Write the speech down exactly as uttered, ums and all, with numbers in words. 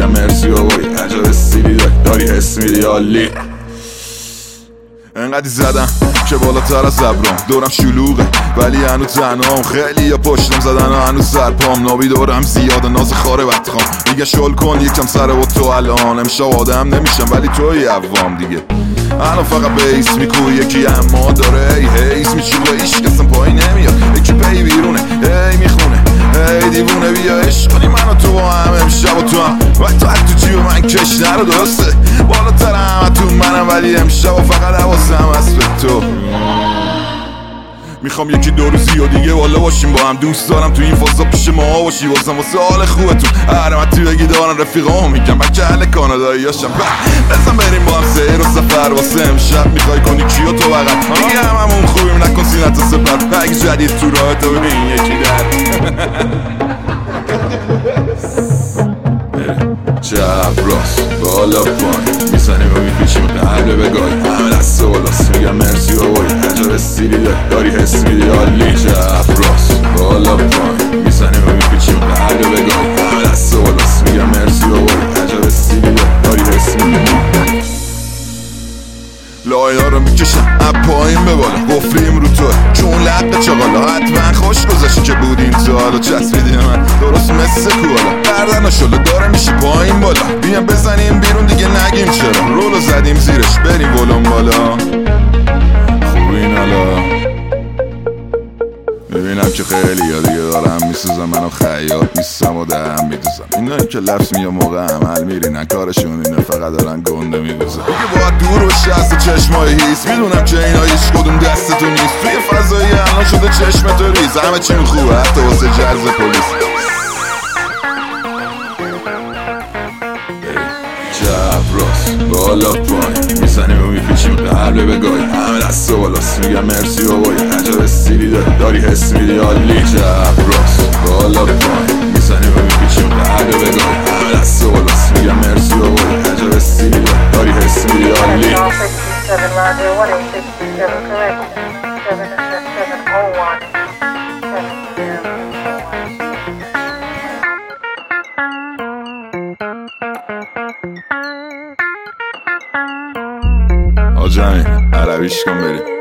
میگم مرسی بابایی عجب استیلی داری داری حس میدی عالی. انقدی زدم که بالاتر از ابرام دورم شلوغه ولی هنو تنهام خیلی یا پشتم زدن و هنو سرپام نابی دورم زیاده ناز خاره بدخوام میگه شل کن یکم سر با تو الان امشب آدم نمیشم ولی توی عوام دیگه الان فقط بیس میکوی یکی اما داره ای هیس میچوبه ایش کسم پایین نمیاد یکی پی بیرونه ای میخونه ای دیوونه بیا عشق کنی من و تو با هم امشب و تو هم و تو حد تو جیب من کش نرو درسته بالاتر همه تو منم ولی امشب و فقط حواسم هست به تو. میخوام یکی دو روزی و دیگه والا باشیم با هم دوست دارم تو این فضا پیش ما باشی واسم واسه حال خوبتون حرمتی بگی دارن رفیقام میگم بچه اهل کانادایی هاشم بزن بریم با هم سیر و سفر واسه امشب میخوای کنی کیو تو بغل دیگه هممون خوبیم نکن سینت و سپر اگه جدید تو راه تو ببین یکی در چپ راست بالا پایین میزنیم و میپیچیم قلب بگاهی همه دست و بالاست میگم مرسی بابایی عجب استیلی داری داری حس میدی عالی. چپ راست بالا پایین میزنیم و میپیچیم قلب بگاهی همه دست و بالاست میگم مرسی بابایی عجب استیلی داری داری حس میدی. لاینا رو میکشم اب پایین به بالا گفریم رو تو چون لقه چاقالا حتما خوش گذاشتی که بودین تو حالا چسبیدی من درست مثل کوالا بردن و شلو داره میشی پایین بالا بیام بزنیم بیرون دیگه نگیم چرا رولو زدیم زیرش بریم ولوم بالا خوبین حالا ببینم که خیلی یا دیگه دارم میسوزم منو خیاط نیستم و دهم میدوزم اینایی که لفظ میگه موقع عمل میرینن کارشون اینه فقط دارن گنده میدوزم دیگه باید دور بشه از چشمای هیس میدونم که اینا هیچ کدوم دست تو نیست توی فضایی الان شده چشم تو ریز همه چیم خوبه حتی واسه جرز پلیس. چپ راست بالا پایین میزنیم و میپیچیم قلب بگاهی همه دست و بالاست میگم مرسی بابایی عجب استیلی داری داری حس میدی عالی. چپ راست بالا پایین میزنیم و میپیچیم قلب بگاهی همه دست و بالاست میگم مرسی بابایی عجب استیلی داری داری حس میدی عالی. آجا همین عربیش کن بریم.